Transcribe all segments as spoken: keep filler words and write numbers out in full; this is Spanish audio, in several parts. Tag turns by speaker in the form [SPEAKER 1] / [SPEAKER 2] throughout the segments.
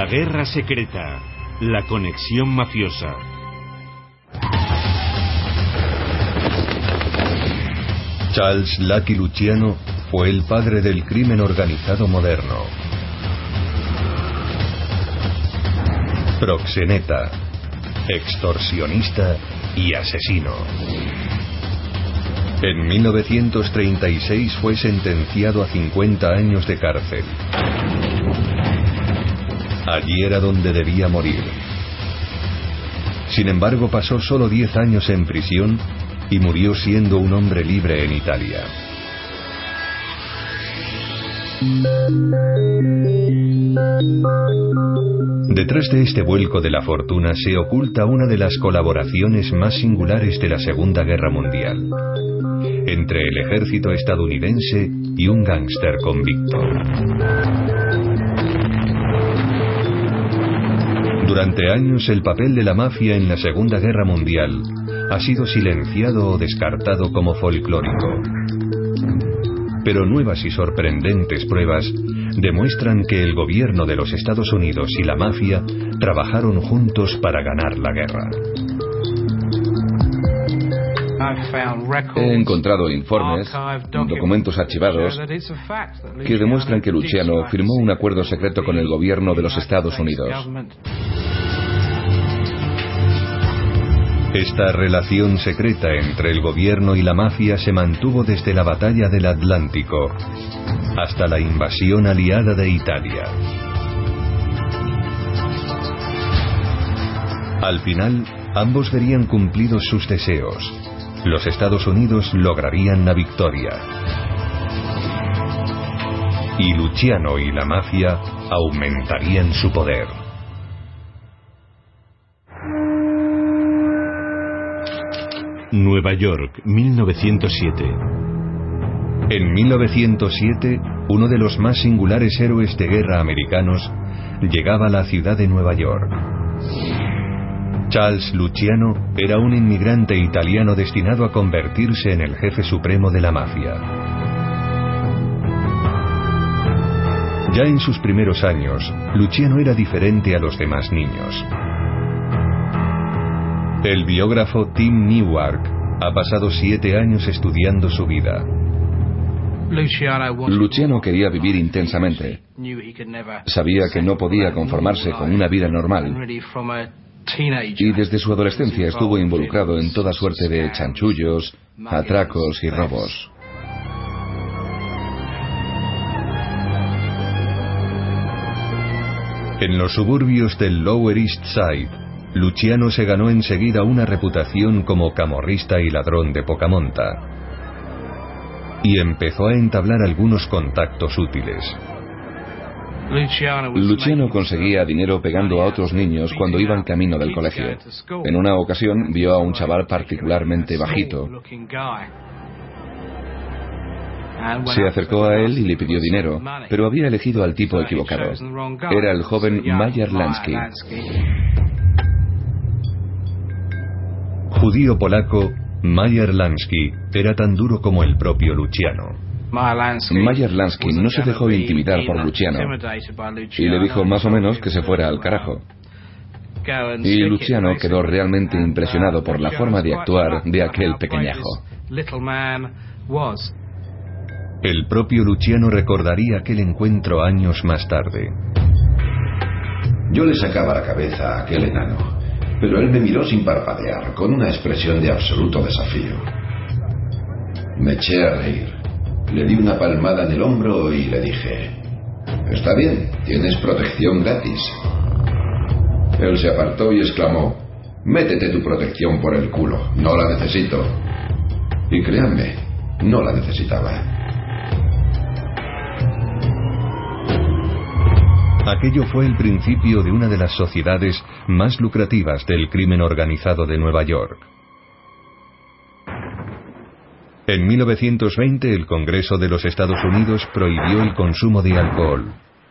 [SPEAKER 1] La guerra secreta, la conexión mafiosa.
[SPEAKER 2] Charles Lucky Luciano fue el padre del crimen organizado moderno. Proxeneta, extorsionista y asesino. En mil novecientos treinta y seis fue sentenciado a cincuenta años de cárcel. Allí era donde debía morir. Sin embargo, pasó solo diez años en prisión y murió siendo un hombre libre en Italia. Detrás de este vuelco de la fortuna se oculta una de las colaboraciones más singulares de la Segunda Guerra Mundial, entre el ejército estadounidense y un gángster convicto. Durante años el papel de la mafia en la Segunda Guerra Mundial ha sido silenciado o descartado como folclórico. Pero nuevas y sorprendentes pruebas demuestran que el gobierno de los Estados Unidos y la mafia trabajaron juntos para ganar la guerra.
[SPEAKER 3] He encontrado informes, documentos archivados, que demuestran que Luciano firmó un acuerdo secreto con el gobierno de los Estados Unidos.
[SPEAKER 2] Esta relación secreta entre el gobierno y la mafia se mantuvo desde la batalla del Atlántico hasta la invasión aliada de Italia. Al final, ambos verían cumplidos sus deseos. Los Estados Unidos lograrían la victoria. Y Luciano y la mafia aumentarían su poder.
[SPEAKER 1] Nueva York, mil novecientos siete.
[SPEAKER 2] En mil novecientos siete, uno de los más singulares héroes de guerra americanos llegaba a la ciudad de Nueva York. Charles Luciano era un inmigrante italiano destinado a convertirse en el jefe supremo de la mafia. Ya en sus primeros años, Luciano era diferente a los demás niños. El biógrafo Tim Newark ha pasado siete años estudiando su vida.
[SPEAKER 3] Luciano quería vivir intensamente. Sabía que no podía conformarse con una vida normal. Y desde su adolescencia estuvo involucrado en toda suerte de chanchullos, atracos y robos.
[SPEAKER 2] En los suburbios del Lower East Side, Luciano se ganó enseguida una reputación como camorrista y ladrón de poca monta. Y empezó a entablar algunos contactos útiles.
[SPEAKER 3] Luciano conseguía dinero pegando a otros niños cuando iban camino del colegio. En una ocasión vio a un chaval particularmente bajito. Se acercó a él y le pidió dinero, pero había elegido al tipo equivocado. Era el joven Meyer Lansky.
[SPEAKER 2] Judío polaco, Meyer Lansky era tan duro como el propio Luciano.
[SPEAKER 3] Meyer Lansky no se dejó intimidar por Luciano y le dijo más o menos que se fuera al carajo. Y Luciano quedó realmente impresionado por la forma de actuar de aquel pequeñajo.
[SPEAKER 2] El propio Luciano recordaría aquel encuentro años más tarde.
[SPEAKER 4] Yo le sacaba la cabeza a aquel enano, pero él me miró sin parpadear, con una expresión de absoluto desafío. Me eché a reír. Le di una palmada en el hombro y le dije: «Está bien, tienes protección gratis». Él se apartó y exclamó: «Métete tu protección por el culo, no la necesito». Y créanme, no la necesitaba.
[SPEAKER 2] Aquello fue el principio de una de las sociedades más lucrativas del crimen organizado de Nueva York. En mil novecientos veinte, el Congreso de los Estados Unidos prohibió el consumo de alcohol.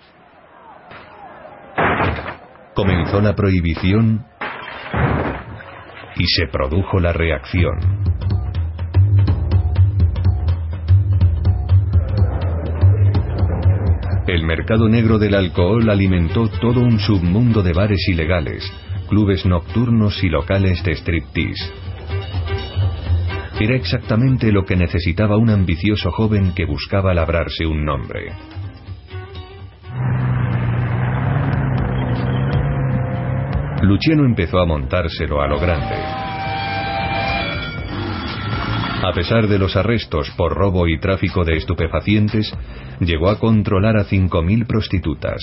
[SPEAKER 2] Comenzó la prohibición y se produjo la reacción. El mercado negro del alcohol alimentó todo un submundo de bares ilegales, clubes nocturnos y locales de striptease. Era exactamente lo que necesitaba un ambicioso joven que buscaba labrarse un nombre. Luciano empezó a montárselo a lo grande. A pesar de los arrestos por robo y tráfico de estupefacientes, llegó a controlar a cinco mil prostitutas.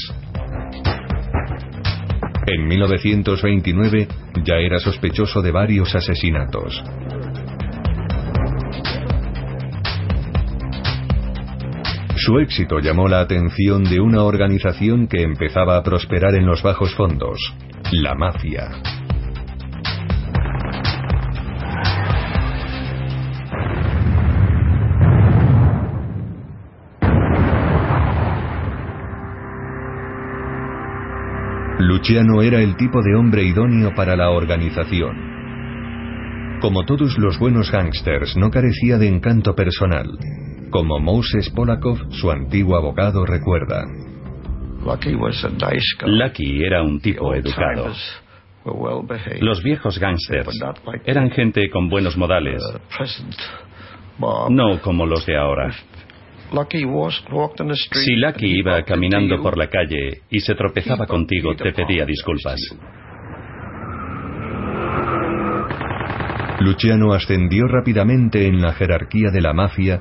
[SPEAKER 2] En mil novecientos veintinueve ya era sospechoso de varios asesinatos. Su éxito llamó la atención de una organización que empezaba a prosperar en los bajos fondos, la mafia. Luciano era el tipo de hombre idóneo para la organización. Como todos los buenos gángsters, no carecía de encanto personal. Como Moses Polakov, su antiguo abogado, recuerda.
[SPEAKER 5] Lucky era un tipo educado. Los viejos gángsters eran gente con buenos modales, no como los de ahora. Si Lucky iba caminando por la calle y se tropezaba contigo, te pedía disculpas.
[SPEAKER 2] Luciano ascendió rápidamente en la jerarquía de la mafia,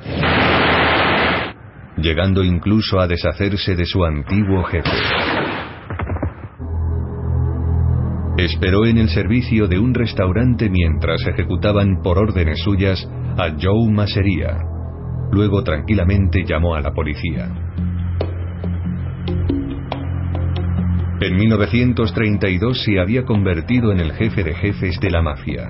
[SPEAKER 2] llegando incluso a deshacerse de su antiguo jefe. Esperó en el servicio de un restaurante mientras ejecutaban por órdenes suyas a Joe Masseria. Luego tranquilamente llamó a la policía. En mil novecientos treinta y dos se había convertido en el jefe de jefes de la mafia.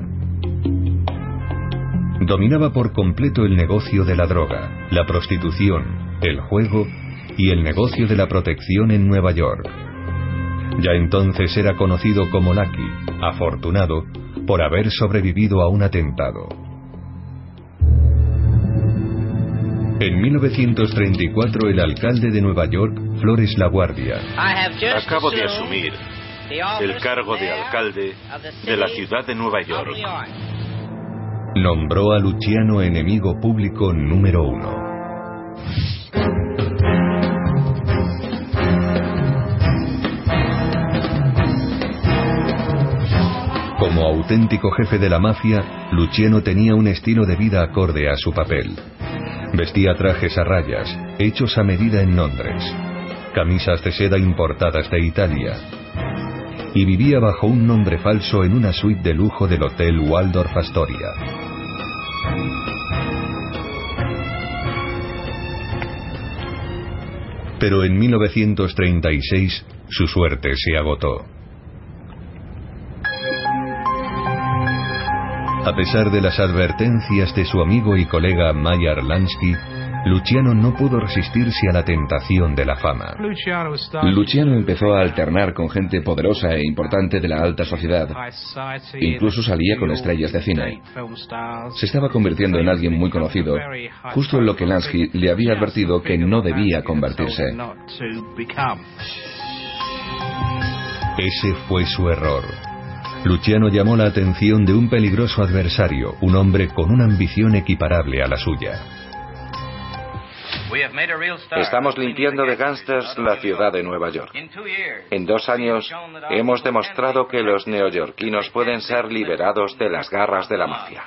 [SPEAKER 2] Dominaba por completo el negocio de la droga, la prostitución, el juego y el negocio de la protección en Nueva York. Ya entonces era conocido como Lucky, afortunado por haber sobrevivido a un atentado. En mil novecientos treinta y cuatro el alcalde de Nueva York, Flores LaGuardia,
[SPEAKER 1] acabo de asumir el cargo de alcalde de la ciudad de Nueva York.
[SPEAKER 2] Nombró a Luciano enemigo público número uno. Como auténtico jefe de la mafia, Luciano tenía un estilo de vida acorde a su papel. Vestía trajes a rayas, hechos a medida en Londres, camisas de seda importadas de Italia, y vivía bajo un nombre falso en una suite de lujo del Hotel Waldorf Astoria. Pero en mil novecientos treinta y seis su suerte se agotó. A pesar de las advertencias de su amigo y colega Meyer Lansky, Luciano no pudo resistirse a la tentación de la fama.
[SPEAKER 3] Luciano empezó a alternar con gente poderosa e importante de la alta sociedad. Incluso salía con estrellas de cine. Se estaba convirtiendo en alguien muy conocido, justo en lo que Lansky le había advertido que no debía convertirse.
[SPEAKER 2] Ese fue su error. Luciano llamó la atención de un peligroso adversario, un hombre con una ambición equiparable a la suya.
[SPEAKER 6] Estamos limpiando de gángsters la ciudad de Nueva York. En dos años hemos demostrado que los neoyorquinos pueden ser liberados de las garras de la mafia.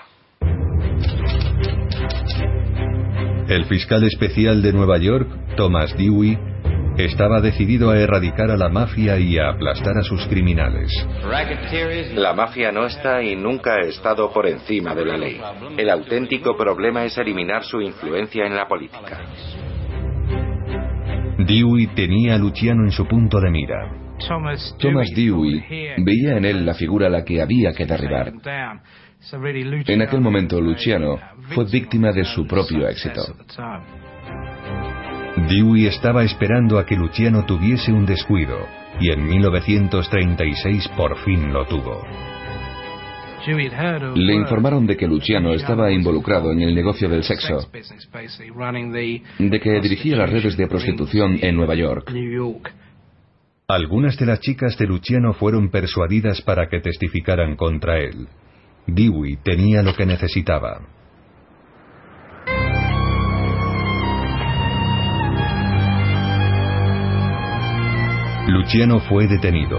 [SPEAKER 2] El fiscal especial de Nueva York, Thomas Dewey, estaba decidido a erradicar a la mafia y a aplastar a sus criminales.
[SPEAKER 6] La mafia no está y nunca ha estado por encima de la ley. El auténtico problema es eliminar su influencia en la política.
[SPEAKER 2] Dewey tenía a Luciano en su punto de mira.
[SPEAKER 3] Thomas Dewey veía en él la figura a la que había que derribar. En aquel momento, Luciano fue víctima de su propio éxito.
[SPEAKER 2] Dewey estaba esperando a que Luciano tuviese un descuido, y en mil novecientos treinta y seis por fin lo tuvo.
[SPEAKER 3] Le informaron de que Luciano estaba involucrado en el negocio del sexo, de que dirigía las redes de prostitución en Nueva York.
[SPEAKER 2] Algunas de las chicas de Luciano fueron persuadidas para que testificaran contra él. Dewey tenía lo que necesitaba. Luciano fue detenido.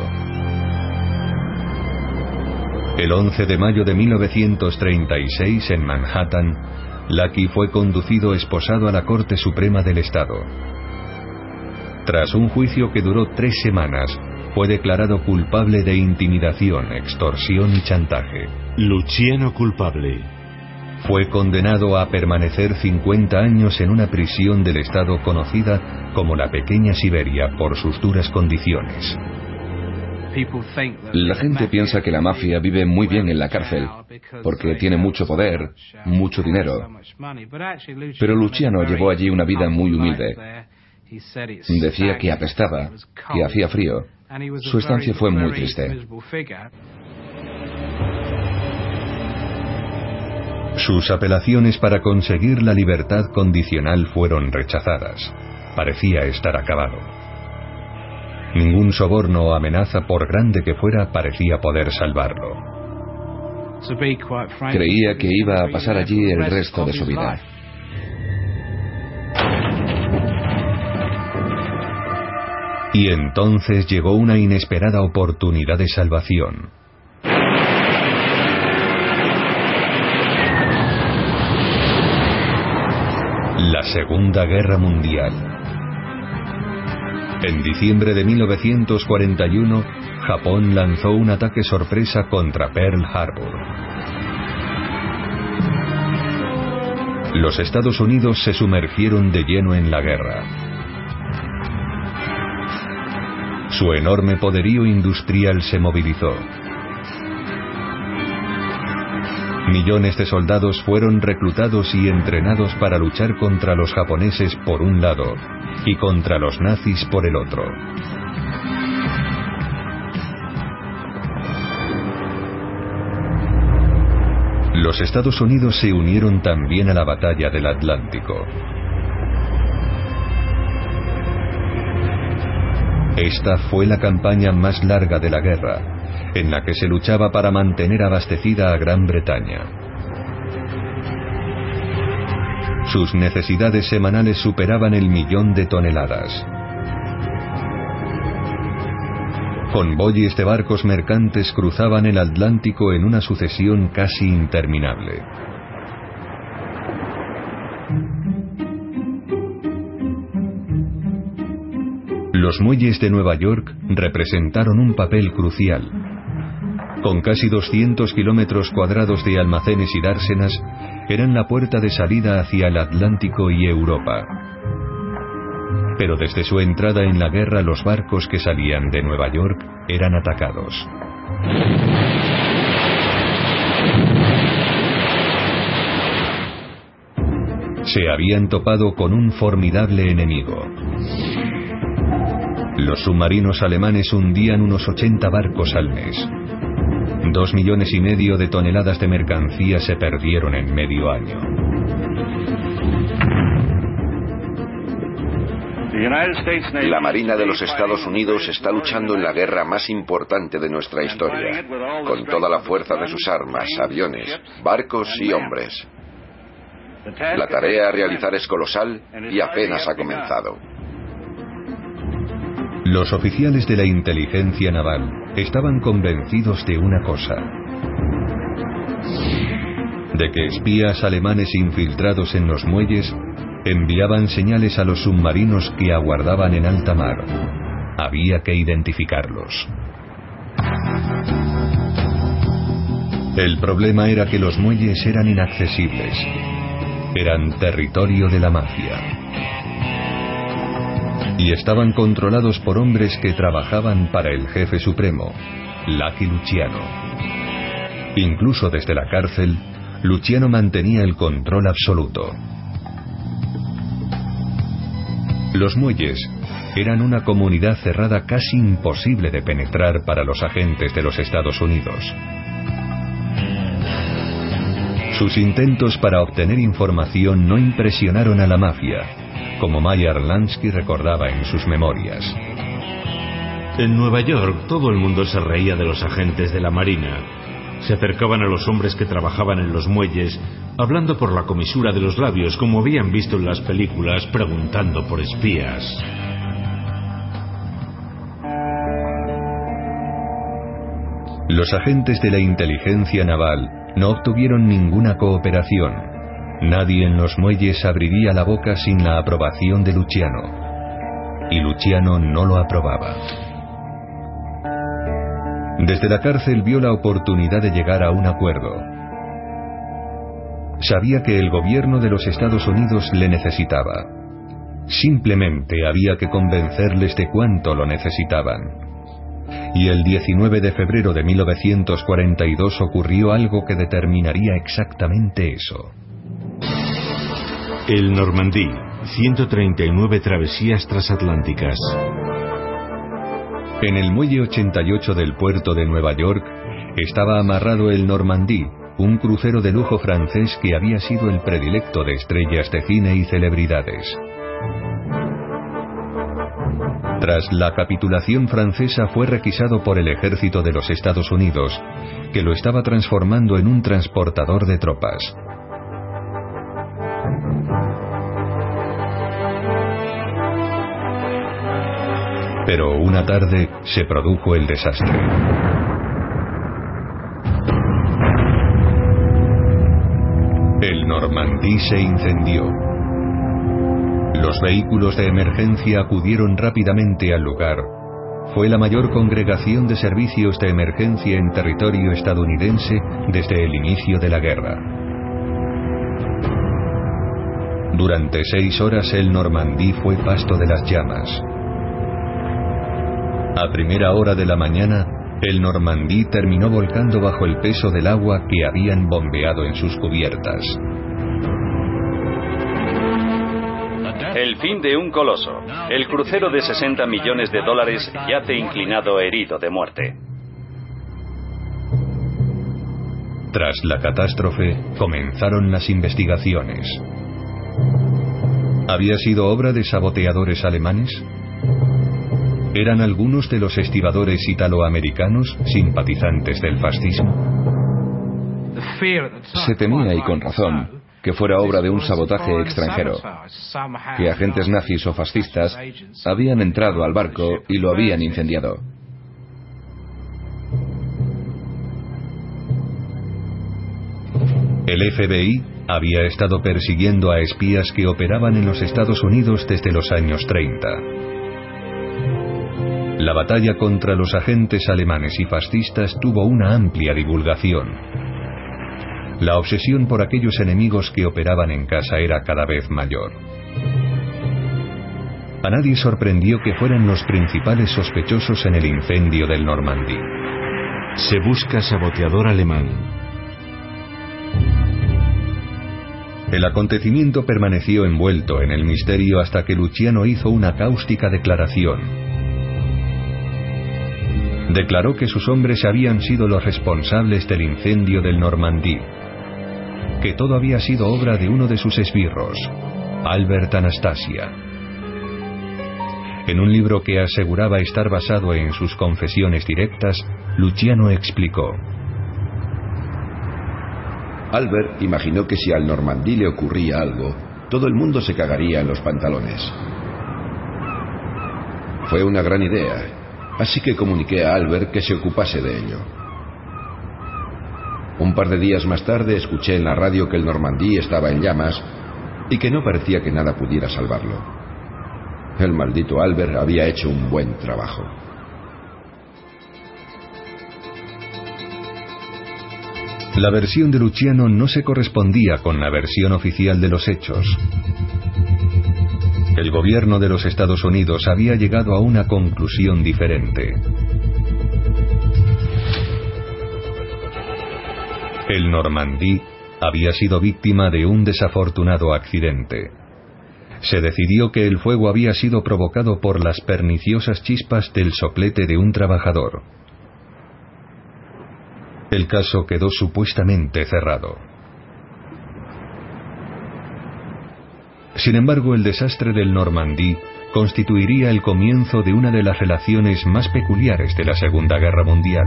[SPEAKER 2] El once de mayo de mil novecientos treinta y seis, en Manhattan, Lucky fue conducido esposado a la Corte Suprema del Estado. Tras un juicio que duró tres semanas, fue declarado culpable de intimidación, extorsión y chantaje.
[SPEAKER 1] Luciano culpable.
[SPEAKER 2] Fue condenado a permanecer cincuenta años en una prisión del Estado conocida como la Pequeña Siberia por sus duras condiciones.
[SPEAKER 3] La gente piensa que la mafia vive muy bien en la cárcel, porque tiene mucho poder, mucho dinero. Pero Luciano llevó allí una vida muy humilde. Decía que apestaba, que hacía frío. Su estancia fue muy triste.
[SPEAKER 2] Sus apelaciones para conseguir la libertad condicional fueron rechazadas. Parecía estar acabado. Ningún soborno o amenaza, por grande que fuera, parecía poder salvarlo.
[SPEAKER 3] Creía que iba a pasar allí el resto de su vida.
[SPEAKER 2] Y entonces llegó una inesperada oportunidad de salvación. La Segunda Guerra Mundial. En diciembre de mil novecientos cuarenta y uno, Japón lanzó un ataque sorpresa contra Pearl Harbor. Los Estados Unidos se sumergieron de lleno en la guerra. Su enorme poderío industrial se movilizó. Millones de soldados fueron reclutados y entrenados para luchar contra los japoneses por un lado y contra los nazis por el otro. Los Estados Unidos se unieron también a la batalla del Atlántico. Esta fue la campaña más larga de la guerra, en la que se luchaba para mantener abastecida a Gran Bretaña. Sus necesidades semanales superaban el millón de toneladas. Convoyes de barcos mercantes cruzaban el Atlántico en una sucesión casi interminable. Los muelles de Nueva York representaron un papel crucial. Con casi doscientos kilómetros cuadrados de almacenes y dársenas, eran la puerta de salida hacia el Atlántico y Europa. Pero desde su entrada en la guerra, los barcos que salían de Nueva York eran atacados. Se habían topado con un formidable enemigo. Los submarinos alemanes hundían unos ochenta barcos al mes. Dos millones y medio de toneladas de mercancía se perdieron en medio año.
[SPEAKER 4] La Marina de los Estados Unidos está luchando en la guerra más importante de nuestra historia, con toda la fuerza de sus armas, aviones, barcos y hombres. La tarea a realizar es colosal y apenas ha comenzado.
[SPEAKER 2] Los oficiales de la inteligencia naval estaban convencidos de una cosa: de que espías alemanes infiltrados en los muelles enviaban señales a los submarinos que aguardaban en alta mar. Había que identificarlos. El problema era que los muelles eran inaccesibles. Eran territorio de la mafia. Y estaban controlados por hombres que trabajaban para el jefe supremo, Lucky Luciano. Incluso desde la cárcel, Luciano mantenía el control absoluto. Los muelles eran una comunidad cerrada casi imposible de penetrar para los agentes de los Estados Unidos. Sus intentos para obtener información no impresionaron a la mafia, como Meyer Lansky recordaba en sus memorias.
[SPEAKER 7] En Nueva York todo el mundo se reía de los agentes de la Marina. Se acercaban a los hombres que trabajaban en los muelles, hablando por la comisura de los labios, como habían visto en las películas, preguntando por espías.
[SPEAKER 2] Los agentes de la inteligencia naval no obtuvieron ninguna cooperación. Nadie en los muelles abriría la boca sin la aprobación de Luciano. Y Luciano no lo aprobaba. Desde la cárcel vio la oportunidad de llegar a un acuerdo. Sabía que el gobierno de los Estados Unidos le necesitaba. Simplemente había que convencerles de cuánto lo necesitaban. Y el diecinueve de febrero de mil novecientos cuarenta y dos ocurrió algo que determinaría exactamente eso.
[SPEAKER 7] El Normandí, ciento treinta y nueve travesías transatlánticas.
[SPEAKER 2] En el muelle ochenta y ocho del puerto de Nueva York estaba amarrado el Normandí, un crucero de lujo francés que había sido el predilecto de estrellas de cine y celebridades. Tras la capitulación francesa fue requisado por el ejército de los Estados Unidos, que lo estaba transformando en un transportador de tropas. Pero una tarde se produjo el desastre. El Normandí se incendió. Los vehículos de emergencia acudieron rápidamente al lugar. Fue la mayor congregación de servicios de emergencia en territorio estadounidense desde el inicio de la guerra. Durante seis horas el Normandí fue pasto de las llamas. A primera hora de la mañana, el Normandí terminó volcando bajo el peso del agua que habían bombeado en sus cubiertas.
[SPEAKER 5] El fin de un coloso. El crucero de sesenta millones de dólares yace inclinado herido de muerte.
[SPEAKER 2] Tras la catástrofe, comenzaron las investigaciones. ¿Había sido obra de saboteadores alemanes? ¿Eran algunos de los estibadores italoamericanos simpatizantes del fascismo?
[SPEAKER 3] Se temía, y con razón, que fuera obra de un sabotaje extranjero, que agentes nazis o fascistas habían entrado al barco y lo habían incendiado.
[SPEAKER 2] El F B I había estado persiguiendo a espías que operaban en los Estados Unidos desde los años treinta. La batalla contra los agentes alemanes y fascistas tuvo una amplia divulgación. La obsesión por aquellos enemigos que operaban en casa era cada vez mayor. A nadie sorprendió que fueran los principales sospechosos en el incendio del Normandí.
[SPEAKER 7] Se busca saboteador alemán.
[SPEAKER 2] El acontecimiento permaneció envuelto en el misterio hasta que Luciano hizo una cáustica declaración. Declaró que sus hombres habían sido los responsables del incendio del Normandí, que todo había sido obra de uno de sus esbirros, Albert Anastasia. En un libro que aseguraba estar basado en sus confesiones directas, Luciano explicó:
[SPEAKER 4] Albert imaginó que si al Normandí le ocurría algo, todo el mundo se cagaría en los pantalones. Fue una gran idea, así que comuniqué a Albert que se ocupase de ello. Un par de días más tarde escuché en la radio que el Normandí estaba en llamas y que no parecía que nada pudiera salvarlo. El maldito Albert había hecho un buen trabajo.
[SPEAKER 2] La versión de Luciano no se correspondía con la versión oficial de los hechos. El gobierno de los Estados Unidos había llegado a una conclusión diferente. El Normandí había sido víctima de un desafortunado accidente. Se decidió que el fuego había sido provocado por las perniciosas chispas del soplete de un trabajador. El caso quedó supuestamente cerrado. Sin embargo, el desastre del Normandí constituiría el comienzo de una de las relaciones más peculiares de la Segunda Guerra Mundial.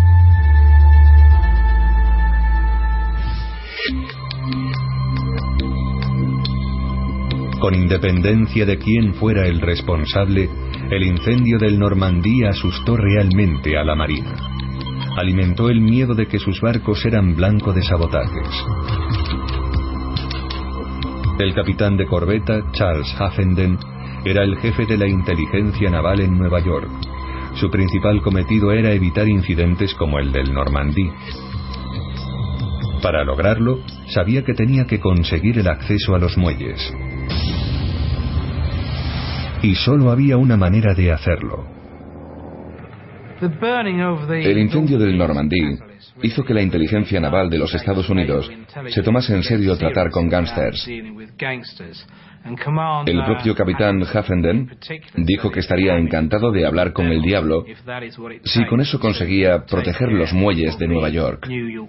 [SPEAKER 2] Con independencia de quién fuera el responsable, el incendio del Normandí asustó realmente a la Marina. Alimentó el miedo de que sus barcos eran blanco de sabotajes. El capitán de corbeta, Charles Haffenden, era el jefe de la inteligencia naval en Nueva York. Su principal cometido era evitar incidentes como el del Normandí. Para lograrlo, sabía que tenía que conseguir el acceso a los muelles. Y solo había una manera de hacerlo.
[SPEAKER 3] El incendio del Normandí hizo que la inteligencia naval de los Estados Unidos se tomase en serio tratar con gángsters. El propio capitán Haffenden dijo que estaría encantado de hablar con el diablo si con eso conseguía proteger los muelles de Nueva York.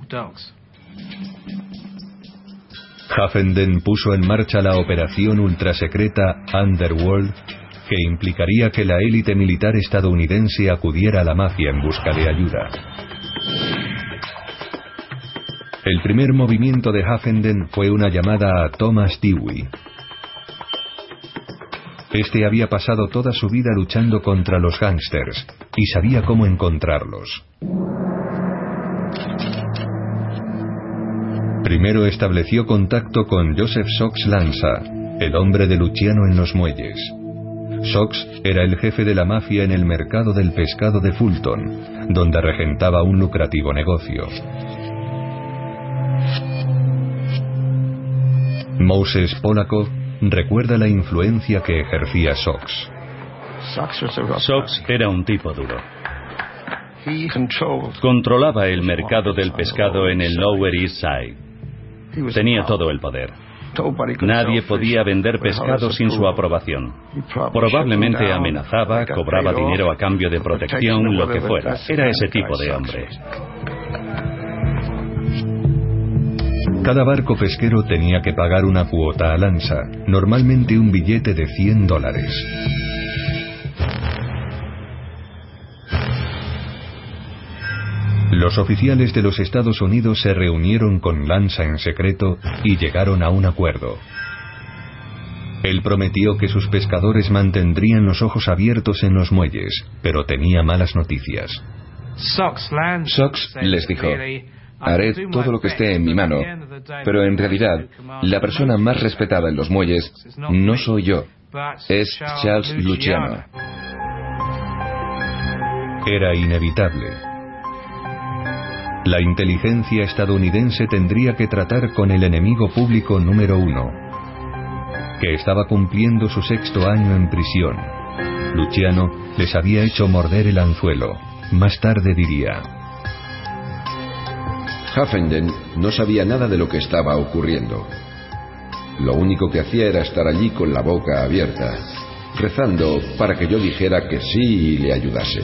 [SPEAKER 2] Haffenden puso en marcha la operación ultrasecreta Underworld, que implicaría que la élite militar estadounidense acudiera a la mafia en busca de ayuda. El primer movimiento de Haffenden fue una llamada a Thomas Dewey. Este había pasado toda su vida luchando contra los gángsters y sabía cómo encontrarlos. Primero estableció contacto con Joseph Sox Lanza, el hombre de Luciano en los muelles. Sox era el jefe de la mafia en el mercado del pescado de Fulton, donde regentaba un lucrativo negocio. Moses Polakov recuerda la influencia que ejercía Sox.
[SPEAKER 5] Sox era un tipo duro. Controlaba el mercado del pescado en el Lower East Side. Tenía todo el poder. Nadie podía vender pescado sin su aprobación. Probablemente amenazaba, cobraba dinero a cambio de protección, lo que fuera. Era ese tipo de hombre.
[SPEAKER 2] Cada barco pesquero tenía que pagar una cuota a Lanza, normalmente un billete de cien dólares. Los oficiales de los Estados Unidos se reunieron con Lanza en secreto y llegaron a un acuerdo. Él prometió que sus pescadores mantendrían los ojos abiertos en los muelles, pero tenía malas noticias.
[SPEAKER 3] Sox les dijo: haré todo lo que esté en mi mano, pero en realidad la persona más respetada en los muelles no soy yo, es Charles Luciano.
[SPEAKER 2] Era inevitable. La inteligencia estadounidense tendría que tratar con el enemigo público número uno, que estaba cumpliendo su sexto año en prisión. Luciano les había hecho morder el anzuelo. Más tarde diría:
[SPEAKER 4] Haffenden no sabía nada de lo que estaba ocurriendo. Lo único que hacía era estar allí con la boca abierta, rezando para que yo dijera que sí y le ayudase.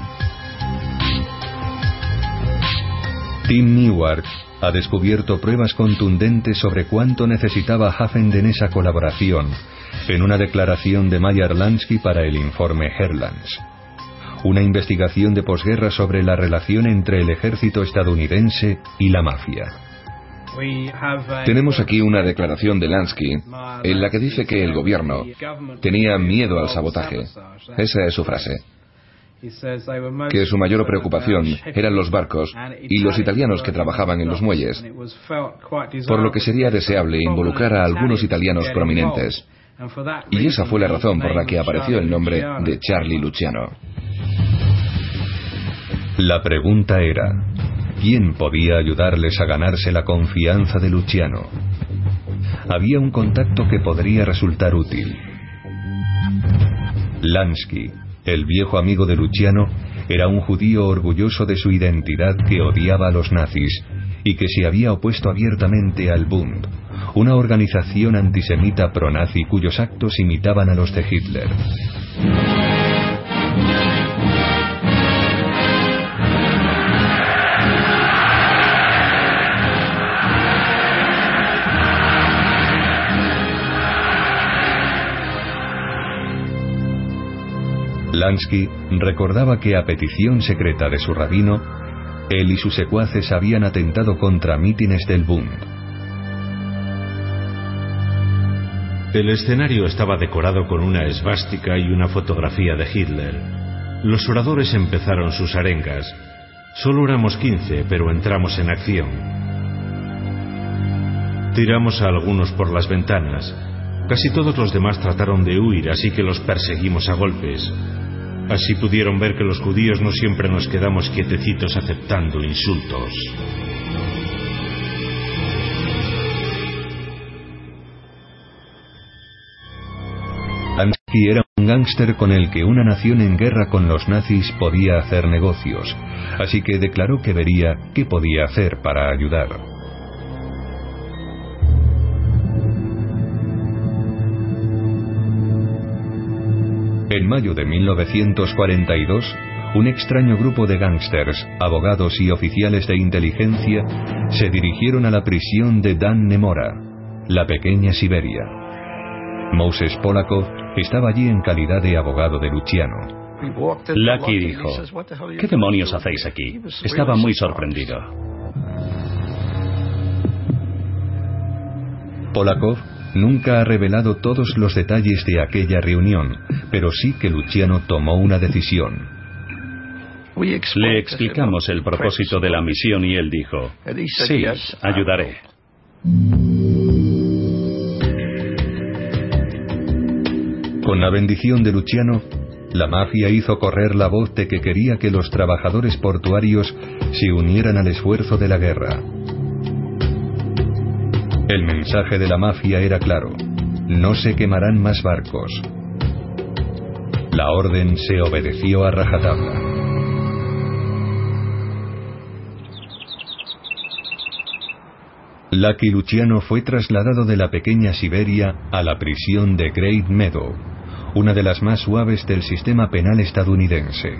[SPEAKER 2] Tim Newark ha descubierto pruebas contundentes sobre cuánto necesitaba Haffenden esa colaboración en una declaración de Meyer Lansky para el informe Herlands, una investigación de posguerra sobre la relación entre el ejército estadounidense y la mafia.
[SPEAKER 3] Tenemos aquí una declaración de Lansky en la que dice que el gobierno tenía miedo al sabotaje. Esa es su frase. Que su mayor preocupación eran los barcos y los italianos que trabajaban en los muelles, por lo que sería deseable involucrar a algunos italianos prominentes. Y esa fue la razón por la que apareció el nombre de Charlie Luciano.
[SPEAKER 2] La pregunta era: ¿quién podía ayudarles a ganarse la confianza de Luciano? Había un contacto que podría resultar útil. Lansky, el viejo amigo de Luciano, era un judío orgulloso de su identidad que odiaba a los nazis y que se había opuesto abiertamente al Bund, una organización antisemita pro-nazi cuyos actos imitaban a los de Hitler. Lansky recordaba que a petición secreta de su rabino, él y sus secuaces habían atentado contra mítines del Bund.
[SPEAKER 7] El escenario estaba decorado con una esvástica y una fotografía de Hitler. Los oradores empezaron sus arengas. Solo éramos quince, pero entramos en acción. Tiramos a algunos por las ventanas. Casi todos los demás trataron de huir, así que los perseguimos a golpes. Así pudieron ver que los judíos no siempre nos quedamos quietecitos aceptando insultos.
[SPEAKER 2] Lansky era un gángster con el que una nación en guerra con los nazis podía hacer negocios, así que declaró que vería qué podía hacer para ayudar. En mayo de mil novecientos cuarenta y dos, un extraño grupo de gángsters, abogados y oficiales de inteligencia se dirigieron a la prisión de Dan Nemora, la pequeña Siberia. Moses Polakov estaba allí en calidad de abogado de Luciano.
[SPEAKER 5] Lucky dijo: ¿qué demonios hacéis aquí? Estaba muy sorprendido.
[SPEAKER 2] Polakov nunca ha revelado todos los detalles de aquella reunión, pero sí que Luciano tomó una decisión.
[SPEAKER 5] Le explicamos el propósito de la misión y él dijo: sí, ayudaré.
[SPEAKER 2] Con la bendición de Luciano, la mafia hizo correr la voz de que quería que los trabajadores portuarios se unieran al esfuerzo de la guerra. El mensaje de la mafia era claro: no se quemarán más barcos. La orden se obedeció a rajatabla. Lucky Luciano fue trasladado de la pequeña Siberia a la prisión de Great Meadow, una de las más suaves del sistema penal estadounidense.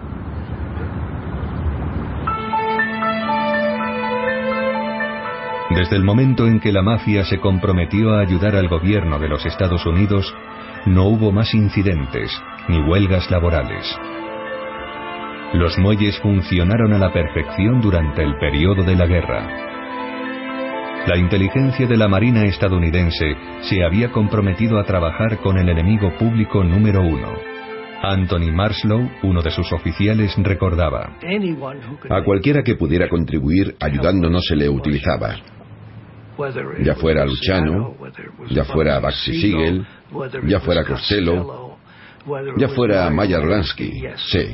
[SPEAKER 2] Desde el momento en que la mafia se comprometió a ayudar al gobierno de los Estados Unidos, no hubo más incidentes ni huelgas laborales. Los muelles funcionaron a la perfección durante el periodo de la guerra. La inteligencia de la Marina estadounidense se había comprometido a trabajar con el enemigo público número uno. Anthony Marslow, uno de sus oficiales, recordaba:
[SPEAKER 8] a cualquiera que pudiera contribuir ayudándonos se le utilizaba. Ya fuera Luciano, ya fuera Baxi Siegel, ya fuera Costello, ya fuera Meyer Lansky, sí.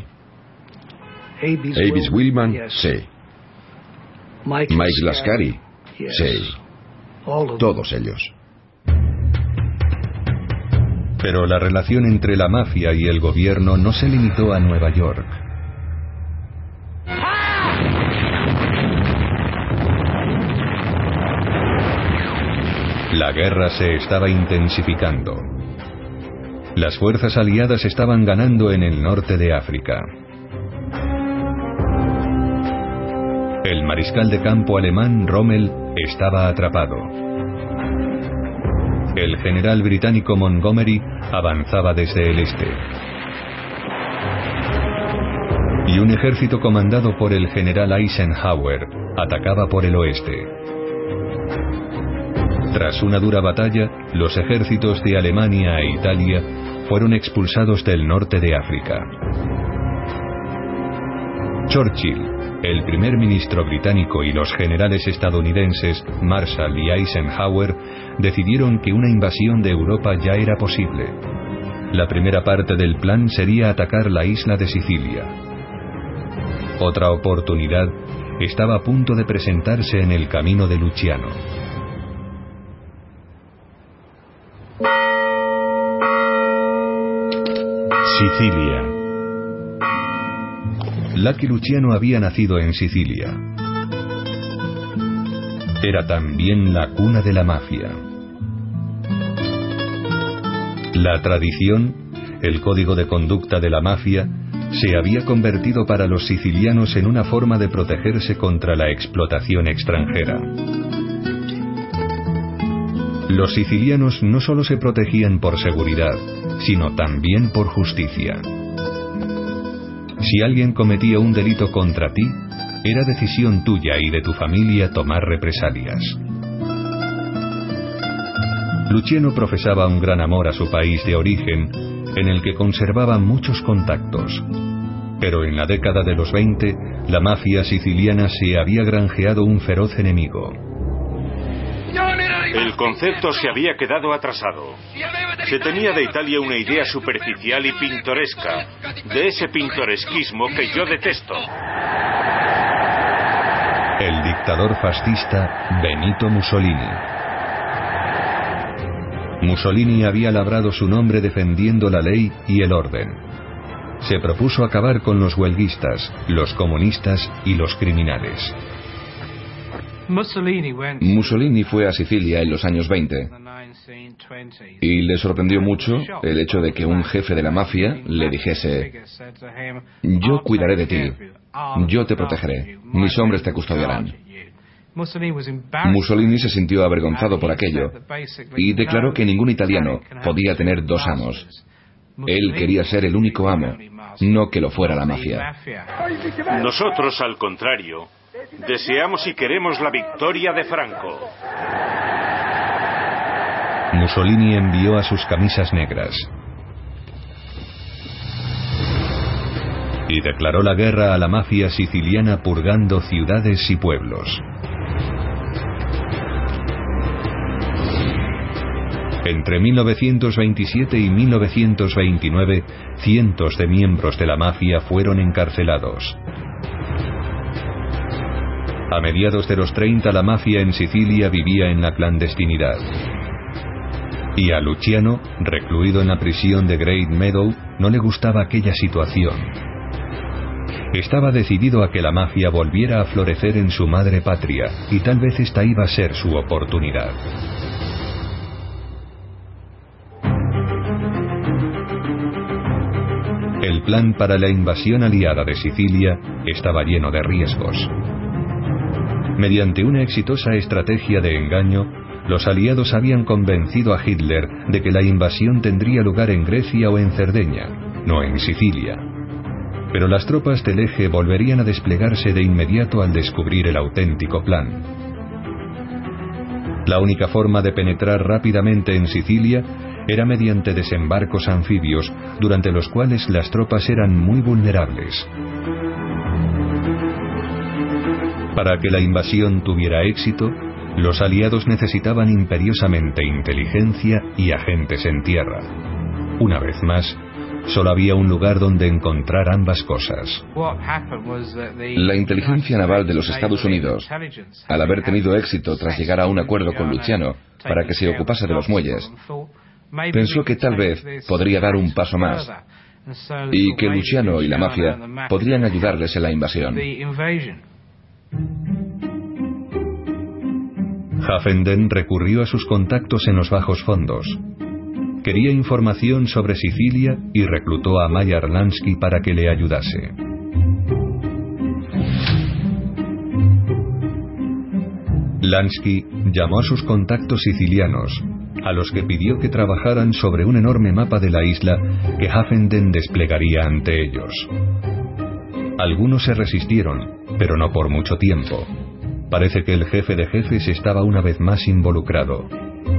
[SPEAKER 8] Avis Willman, sí. Mike Lascari, sí. Todos ellos.
[SPEAKER 2] Pero la relación entre la mafia y el gobierno no se limitó a Nueva York. La guerra se estaba intensificando. Las fuerzas aliadas estaban ganando en el norte de África. El mariscal de campo alemán Rommel estaba atrapado. El general británico Montgomery avanzaba desde el este. Y un ejército comandado por el general Eisenhower atacaba por el oeste. Tras una dura batalla, los ejércitos de Alemania e Italia fueron expulsados del norte de África. Churchill, el primer ministro británico, y los generales estadounidenses Marshall y Eisenhower decidieron que una invasión de Europa ya era posible. La primera parte del plan sería atacar la isla de Sicilia. Otra oportunidad estaba a punto de presentarse en el camino de Luciano.
[SPEAKER 7] Sicilia.
[SPEAKER 2] Lucky Luciano había nacido en Sicilia. Era también la cuna de la mafia. La tradición, el código de conducta de la mafia, se había convertido para los sicilianos en una forma de protegerse contra la explotación extranjera. Los sicilianos no solo se protegían por seguridad, sino también por justicia. Si alguien cometía un delito contra ti, era decisión tuya y de tu familia tomar represalias. Luciano profesaba un gran amor a su país de origen, en el que conservaba muchos contactos. Pero en la década de los veinte, la mafia siciliana se había granjeado un feroz enemigo.
[SPEAKER 1] El concepto se había quedado atrasado. Se tenía de Italia una idea superficial y pintoresca, de ese pintoresquismo que yo detesto.
[SPEAKER 2] El dictador fascista Benito Mussolini. Mussolini había labrado su nombre defendiendo la ley y el orden. Se propuso acabar con los huelguistas, los comunistas y los criminales.
[SPEAKER 3] Mussolini fue a Sicilia en los años veinte y le sorprendió mucho el hecho de que un jefe de la mafia le dijese: yo cuidaré de ti, yo te protegeré, mis hombres te custodiarán. Mussolini se sintió avergonzado por aquello y declaró que ningún italiano podía tener dos amos. Él quería ser el único amo, no que lo fuera la mafia.
[SPEAKER 1] Nosotros, al contrario, deseamos y queremos la victoria de Franco.
[SPEAKER 2] Mussolini envió a sus camisas negras y declaró la guerra a la mafia siciliana, purgando ciudades y pueblos. Entre mil novecientos veintisiete y mil novecientos veintinueve, cientos de miembros de la mafia fueron encarcelados. A mediados de los treinta, la mafia en Sicilia vivía en la clandestinidad. Y a Luciano, recluido en la prisión de Great Meadow, no le gustaba aquella situación. Estaba decidido a que la mafia volviera a florecer en su madre patria, y tal vez esta iba a ser su oportunidad. El plan para la invasión aliada de Sicilia estaba lleno de riesgos. Mediante una exitosa estrategia de engaño, los aliados habían convencido a Hitler de que la invasión tendría lugar en Grecia o en Cerdeña, no en Sicilia. Pero las tropas del Eje volverían a desplegarse de inmediato al descubrir el auténtico plan. La única forma de penetrar rápidamente en Sicilia era mediante desembarcos anfibios, durante los cuales las tropas eran muy vulnerables. Para que la invasión tuviera éxito, los aliados necesitaban imperiosamente inteligencia y agentes en tierra. Una vez más, solo había un lugar donde encontrar ambas cosas.
[SPEAKER 3] La inteligencia naval de los Estados Unidos, al haber tenido éxito tras llegar a un acuerdo con Luciano para que se ocupase de los muelles, pensó que tal vez podría dar un paso más y que Luciano y la mafia podrían ayudarles en la invasión.
[SPEAKER 2] Haffenden recurrió a sus contactos en los bajos fondos. Quería información sobre Sicilia y reclutó a Meyer Lansky para que le ayudase. Lansky llamó a sus contactos sicilianos, a los que pidió que trabajaran sobre un enorme mapa de la isla que Haffenden desplegaría ante ellos. Algunos se resistieron, pero no por mucho tiempo. Parece que el jefe de jefes estaba una vez más involucrado.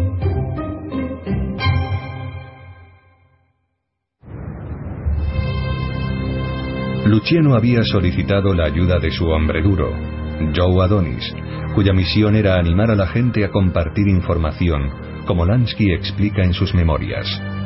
[SPEAKER 2] Luciano había solicitado la ayuda de su hombre duro, Joe Adonis, cuya misión era animar a la gente a compartir información, como Lansky explica en sus memorias.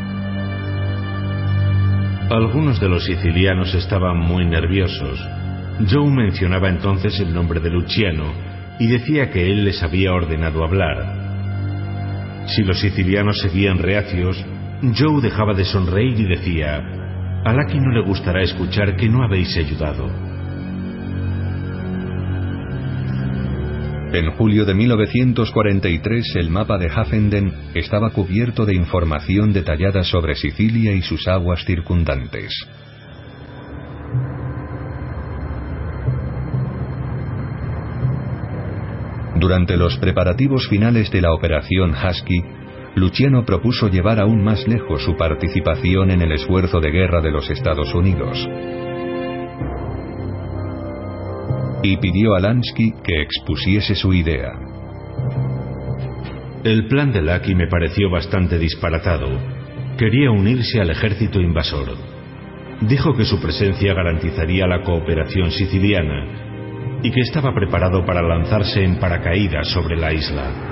[SPEAKER 7] Algunos de los sicilianos estaban muy nerviosos. Joe mencionaba entonces el nombre de Luciano y decía que él les había ordenado hablar. Si los sicilianos seguían reacios, Joe dejaba de sonreír y decía: a Lucky no le gustará escuchar que no habéis ayudado.
[SPEAKER 2] En julio de mil novecientos cuarenta y tres, el mapa de Haffenden estaba cubierto de información detallada sobre Sicilia y sus aguas circundantes. Durante los preparativos finales de la Operación Husky, Luciano propuso llevar aún más lejos su participación en el esfuerzo de guerra de los Estados Unidos. y pidió a Lansky que expusiese su idea.
[SPEAKER 7] El plan de Lucky me pareció bastante disparatado. Quería unirse al ejército invasor. Dijo que su presencia garantizaría la cooperación siciliana y que estaba preparado para lanzarse en paracaídas sobre la isla.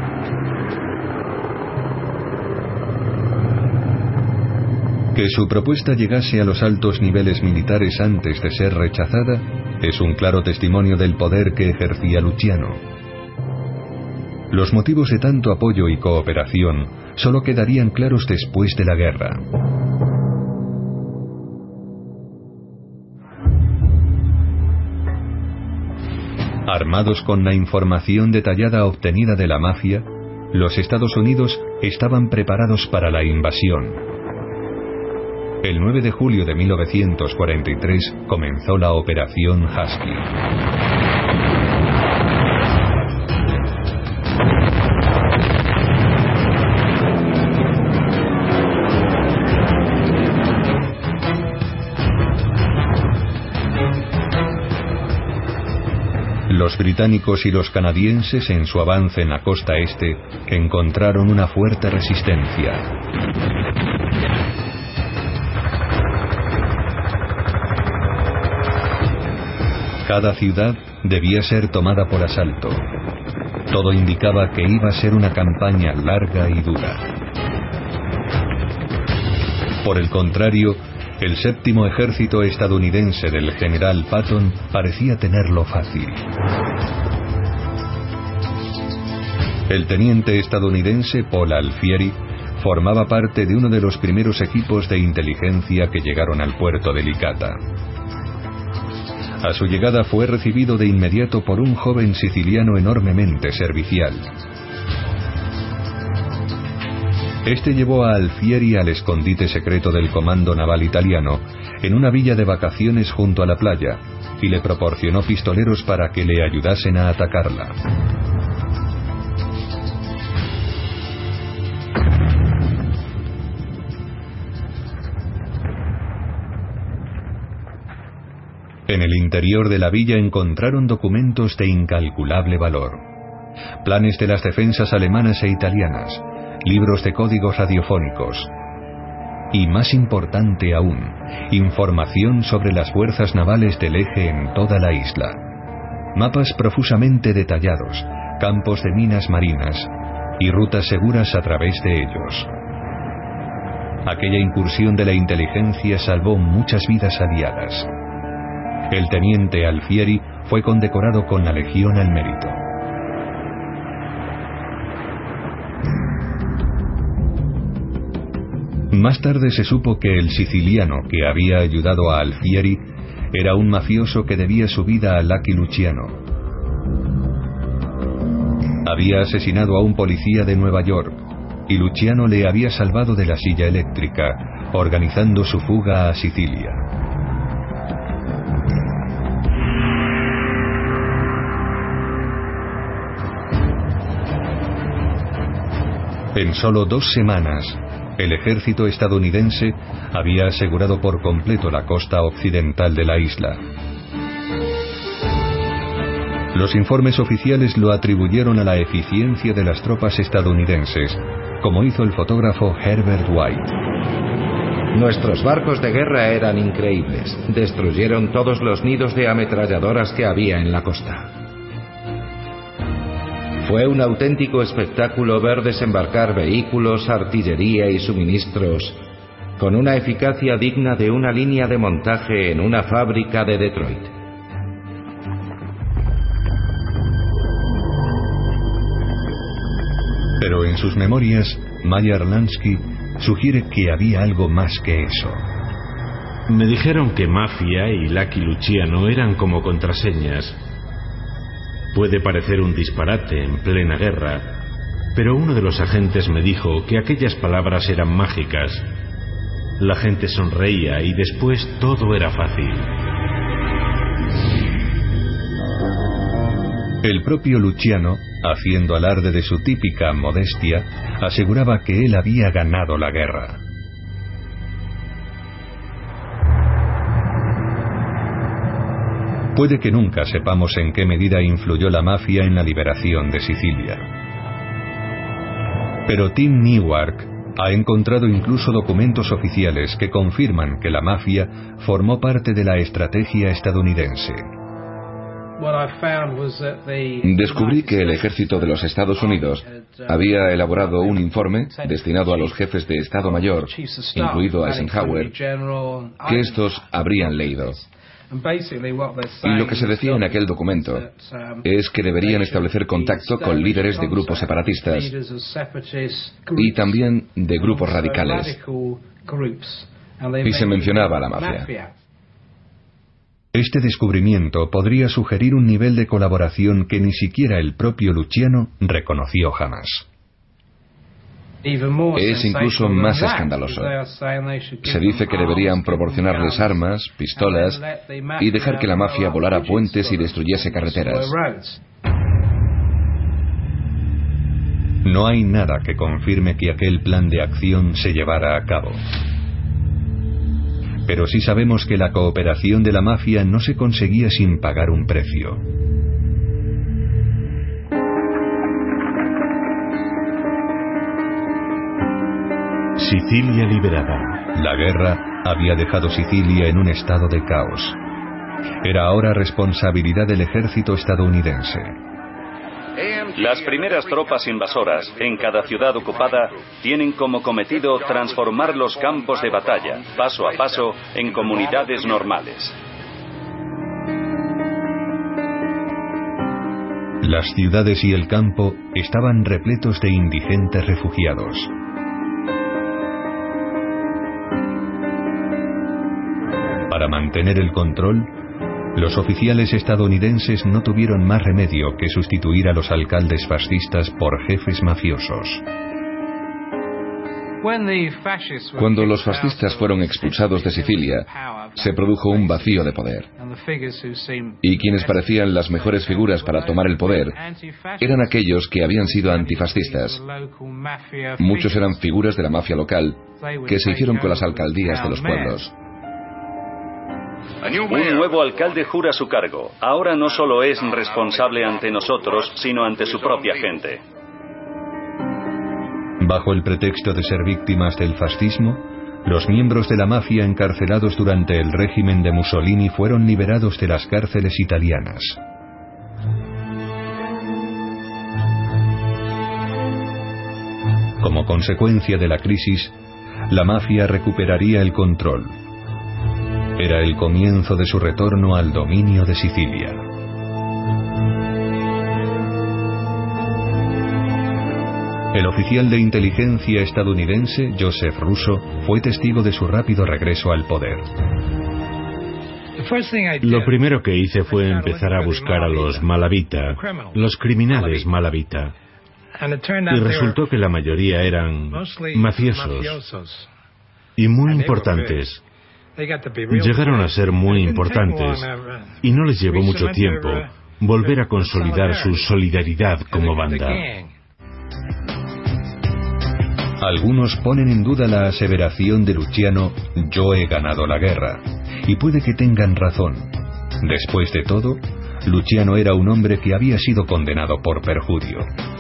[SPEAKER 2] Que su propuesta llegase a los altos niveles militares antes de ser rechazada es un claro testimonio del poder que ejercía Luciano. Los motivos de tanto apoyo y cooperación solo quedarían claros después de la guerra. Armados con la información detallada obtenida de la mafia, los Estados Unidos estaban preparados para la invasión. El nueve de julio de mil novecientos cuarenta y tres comenzó la Operación Husky. Los británicos y los canadienses, en su avance en la costa este, encontraron una fuerte resistencia. Cada ciudad debía ser tomada por asalto. Todo indicaba que iba a ser una campaña larga y dura. Por el contrario, el séptimo ejército estadounidense del general Patton parecía tenerlo fácil. El teniente estadounidense Paul Alfieri formaba parte de uno de los primeros equipos de inteligencia que llegaron al puerto de Licata. A su llegada fue recibido de inmediato por un joven siciliano enormemente servicial. Este llevó a Alfieri al escondite secreto del comando naval italiano en una villa de vacaciones junto a la playa y le proporcionó pistoleros para que le ayudasen a atacarla. En el interior de la villa encontraron documentos de incalculable valor, planes de las defensas alemanas e italianas, libros de códigos radiofónicos y, más importante aún, información sobre las fuerzas navales del eje en toda la isla, mapas profusamente detallados, campos de minas marinas y rutas seguras a través de ellos. Aquella incursión de la inteligencia salvó muchas vidas aliadas. El teniente Alfieri fue condecorado con la Legión al Mérito. Más tarde se supo que el siciliano que había ayudado a Alfieri era un mafioso que debía su vida a Lucky Luciano. Había asesinado a un policía de Nueva York y Luciano le había salvado de la silla eléctrica, organizando su fuga a Sicilia. En solo dos semanas, el ejército estadounidense había asegurado por completo la costa occidental de la isla. Los informes oficiales lo atribuyeron a la eficiencia de las tropas estadounidenses, como hizo el fotógrafo Herbert White.
[SPEAKER 6] Nuestros barcos de guerra eran increíbles. Destruyeron todos los nidos de ametralladoras que había en la costa. Fue un auténtico espectáculo ver desembarcar vehículos, artillería y suministros con una eficacia digna de una línea de montaje en una fábrica de Detroit.
[SPEAKER 2] Pero en sus memorias, Meyer Lansky sugiere que había algo más que eso.
[SPEAKER 7] Me dijeron que Mafia y Lucky Luciano eran como contraseñas. Puede parecer un disparate en plena guerra, pero uno de los agentes me dijo que aquellas palabras eran mágicas. La gente sonreía y después todo era fácil.
[SPEAKER 2] El propio Luciano, haciendo alarde de su típica modestia, aseguraba que él había ganado la guerra. Puede que nunca sepamos en qué medida influyó la mafia en la liberación de Sicilia. Pero Tim Newark ha encontrado incluso documentos oficiales que confirman que la mafia formó parte de la estrategia estadounidense.
[SPEAKER 3] Descubrí que el ejército de los Estados Unidos había elaborado un informe destinado a los jefes de Estado Mayor, incluido Eisenhower, que estos habrían leído. Y lo que se decía en aquel documento es que deberían establecer contacto con líderes de grupos separatistas y también de grupos radicales. Y se mencionaba a la mafia.
[SPEAKER 2] Este descubrimiento podría sugerir un nivel de colaboración que ni siquiera el propio Luciano reconoció jamás.
[SPEAKER 3] Es incluso más escandaloso. Se dice que deberían proporcionarles armas, pistolas y dejar que la mafia volara puentes y destruyese carreteras.
[SPEAKER 2] No hay nada que confirme que aquel plan de acción se llevara a cabo. Pero sí sabemos que la cooperación de la mafia no se conseguía sin pagar un precio.
[SPEAKER 7] Sicilia liberada.
[SPEAKER 2] La guerra había dejado Sicilia en un estado de caos. Era ahora responsabilidad del ejército estadounidense.
[SPEAKER 5] Las primeras tropas invasoras en cada ciudad ocupada tienen como cometido transformar los campos de batalla, paso a paso, en comunidades normales.
[SPEAKER 2] Las ciudades y el campo estaban repletos de indigentes refugiados. Para mantener el control, los oficiales estadounidenses no tuvieron más remedio que sustituir a los alcaldes fascistas por jefes mafiosos.
[SPEAKER 3] Cuando los fascistas fueron expulsados de Sicilia, se produjo un vacío de poder. Y quienes parecían las mejores figuras para tomar el poder eran aquellos que habían sido antifascistas. Muchos eran figuras de la mafia local que se hicieron con las alcaldías de los pueblos.
[SPEAKER 5] Un nuevo alcalde jura su cargo. Ahora no solo es responsable ante nosotros, sino ante su propia gente.
[SPEAKER 2] Bajo el pretexto de ser víctimas del fascismo, los miembros de la mafia encarcelados durante el régimen de Mussolini fueron liberados de las cárceles italianas. Como consecuencia de la crisis, la mafia recuperaría el control. Era el comienzo de su retorno al dominio de Sicilia. El oficial de inteligencia estadounidense, Joseph Russo, fue testigo de su rápido regreso al poder.
[SPEAKER 7] Lo primero que hice fue empezar a buscar a los Malavita, los criminales Malavita. Y resultó que la mayoría eran mafiosos. Y muy importantes. Llegaron a ser muy importantes y no les llevó mucho tiempo volver a consolidar su solidaridad como banda.
[SPEAKER 2] Algunos ponen en duda la aseveración de Luciano, yo he ganado la guerra, y puede que tengan razón. Después de todo, Luciano era un hombre que había sido condenado por perjurio.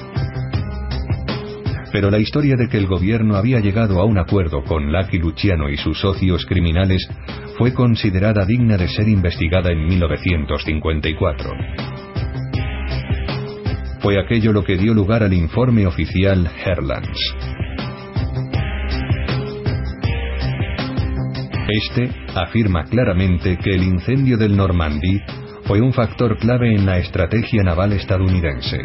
[SPEAKER 2] Pero la historia de que el gobierno había llegado a un acuerdo con Lucky Luciano y sus socios criminales fue considerada digna de ser investigada en mil novecientos cincuenta y cuatro. Fue aquello lo que dio lugar al informe oficial Herlands. Este afirma claramente que el incendio del Normandí fue un factor clave en la estrategia naval estadounidense.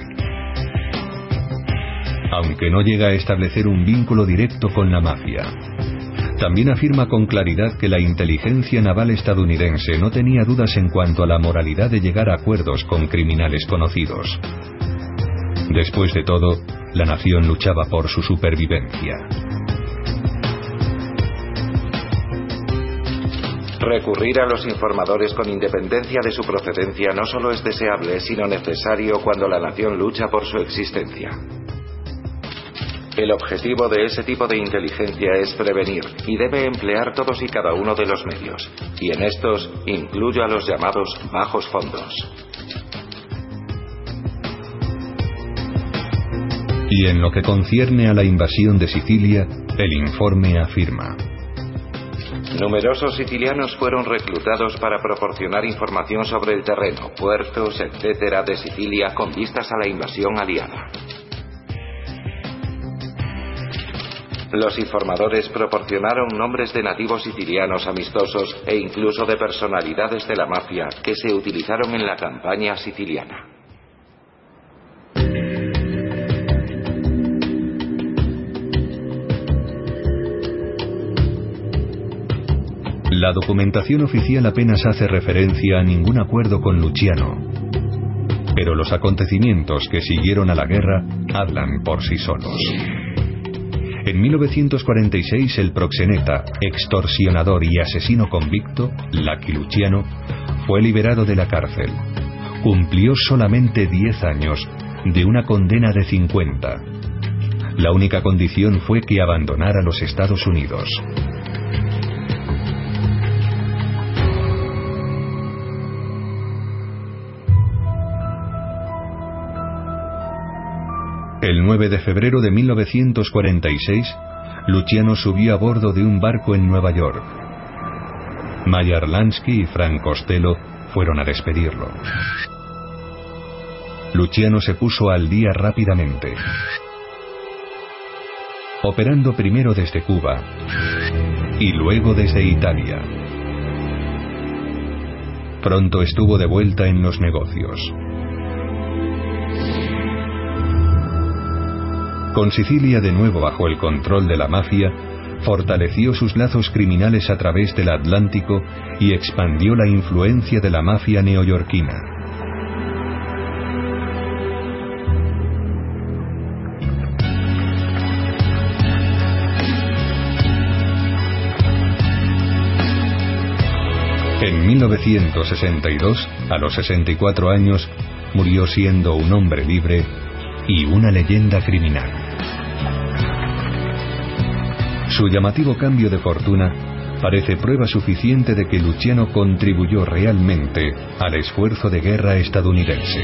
[SPEAKER 2] Aunque no llega a establecer un vínculo directo con la mafia. También afirma con claridad que la inteligencia naval estadounidense no tenía dudas en cuanto a la moralidad de llegar a acuerdos con criminales conocidos. Después de todo, la nación luchaba por su supervivencia.
[SPEAKER 6] Recurrir a los informadores con independencia de su procedencia no solo es deseable, sino necesario cuando la nación lucha por su existencia. El objetivo de ese tipo de inteligencia es prevenir y debe emplear todos y cada uno de los medios. Y en estos incluyo a los llamados bajos fondos.
[SPEAKER 2] Y en lo que concierne a la invasión de Sicilia, el informe afirma:
[SPEAKER 6] numerosos sicilianos fueron reclutados para proporcionar información sobre el terreno, puertos, etcétera de Sicilia con vistas a la invasión aliada. Los informadores proporcionaron nombres de nativos sicilianos amistosos e incluso de personalidades de la mafia que se utilizaron en la campaña siciliana.
[SPEAKER 2] La documentación oficial apenas hace referencia a ningún acuerdo con Luciano, pero los acontecimientos que siguieron a la guerra hablan por sí solos. En mil novecientos cuarenta y seis, el proxeneta, extorsionador y asesino convicto, Lucky Luciano, fue liberado de la cárcel. Cumplió solamente diez años de una condena de cincuenta. La única condición fue que abandonara los Estados Unidos. El nueve de febrero de mil novecientos cuarenta y seis, Luciano subió a bordo de un barco en Nueva York. Meyer Lansky y Frank Costello fueron a despedirlo. Luciano se puso al día rápidamente, operando primero desde Cuba y luego desde Italia. Pronto estuvo de vuelta en los negocios. Con Sicilia de nuevo bajo el control de la mafia, fortaleció sus lazos criminales a través del Atlántico y expandió la influencia de la mafia neoyorquina. En mil novecientos sesenta y dos, a los sesenta y cuatro años, murió siendo un hombre libre y una leyenda criminal. Su llamativo cambio de fortuna parece prueba suficiente de que Luciano contribuyó realmente al esfuerzo de guerra estadounidense.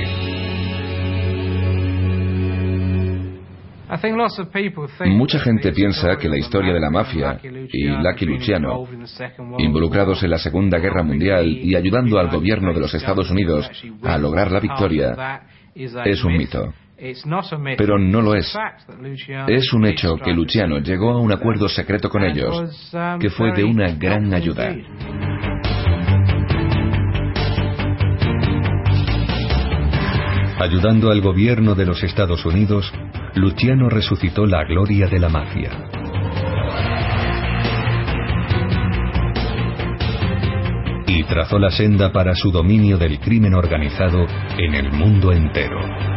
[SPEAKER 3] Mucha gente piensa que la historia de la mafia y Lucky Luciano, involucrados en la Segunda Guerra Mundial y ayudando al gobierno de los Estados Unidos a lograr la victoria, es un mito. Pero no lo es. Es un hecho que Luciano llegó a un acuerdo secreto con ellos, que fue de una gran ayuda.
[SPEAKER 2] Ayudando al gobierno de los Estados Unidos, Luciano resucitó la gloria de la mafia. Y trazó la senda para su dominio del crimen organizado en el mundo entero.